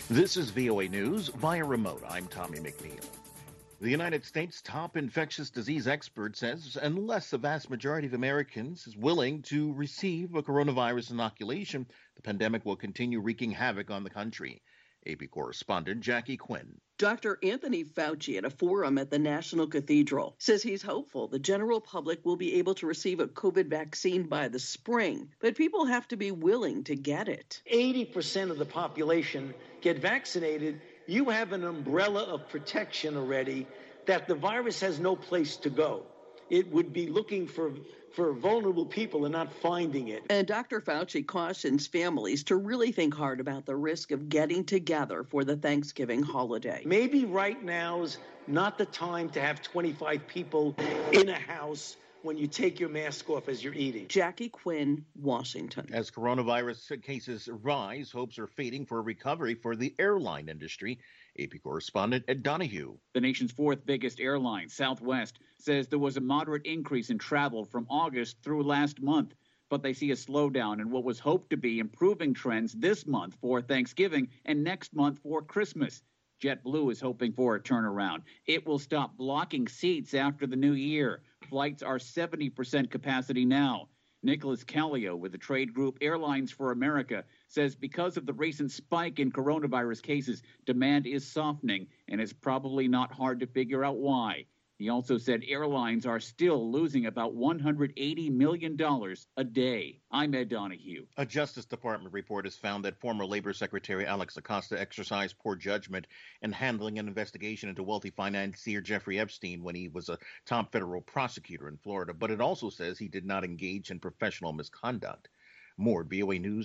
This is VOA News via remote. I'm Tommy McNeil. The United States' top infectious disease expert says unless the vast majority of Americans is willing to receive a coronavirus inoculation, the pandemic will continue wreaking havoc on the country. AP correspondent Jackie Quinn. Dr. Anthony Fauci at a forum at the National Cathedral says he's hopeful the general public will be able to receive a COVID vaccine by the spring, but people have to be willing to get it. 80% of the population get vaccinated. You have an umbrella of protection already that the virus has no place to go. It would be looking for vulnerable people and not finding it. And Dr. Fauci cautions families to really think hard about the risk of getting together for the Thanksgiving holiday. Maybe right now's not the time to have 25 people in a house when you take your mask off as you're eating. Jackie Quinn, Washington. As coronavirus cases rise, hopes are fading for a recovery for the airline industry. AP correspondent Ed Donahue. The nation's fourth biggest airline, Southwest, says there was a moderate increase in travel from August through last month, but they see a slowdown in what was hoped to be improving trends this month for Thanksgiving and next month for Christmas. JetBlue is hoping for a turnaround. It will stop blocking seats after the new year. Flights are 70% capacity now. Nicholas Callio with the trade group Airlines for America says because of the recent spike in coronavirus cases, demand is softening, and it's probably not hard to figure out why. He also said airlines are still losing about $180 million a day. I'm Ed Donahue. A Justice Department report has found that former Labor Secretary Alex Acosta exercised poor judgment in handling an investigation into wealthy financier Jeffrey Epstein when he was a top federal prosecutor in Florida. But it also says he did not engage in professional misconduct. More at VOA News.